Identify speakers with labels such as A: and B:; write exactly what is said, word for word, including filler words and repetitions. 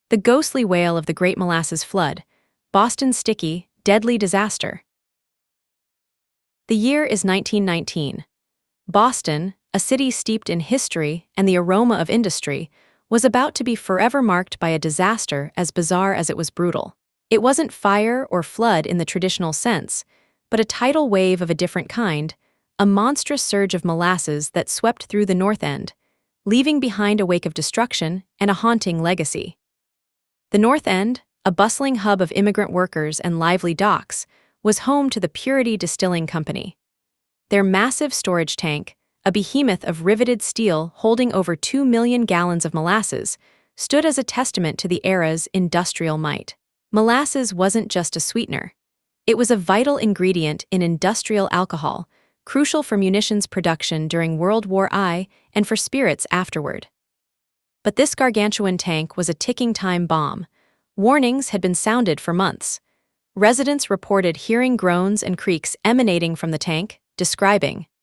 A: The ghostly wail of the Great Molasses Flood, Boston's sticky, deadly disaster. The year is nineteen nineteen. Boston, a city steeped in history and the aroma of industry, was about to be forever marked by a disaster as bizarre as it was brutal. It wasn't fire or flood in the traditional sense, but a tidal wave of a different kind, a monstrous surge of molasses that swept through the North End, leaving behind a wake of destruction and a haunting legacy. The North End, a bustling hub of immigrant workers and lively docks, was home to the Purity Distilling Company. Their massive storage tank, a behemoth of riveted steel holding over two million gallons of molasses, stood as a testament to the era's industrial might. Molasses wasn't just a sweetener. It was a vital ingredient in industrial alcohol, crucial for munitions production during World War One and for spirits afterward. But this gargantuan tank was a ticking time bomb. Warnings had been sounded for months. Residents reported hearing groans and creaks emanating from the tank, describing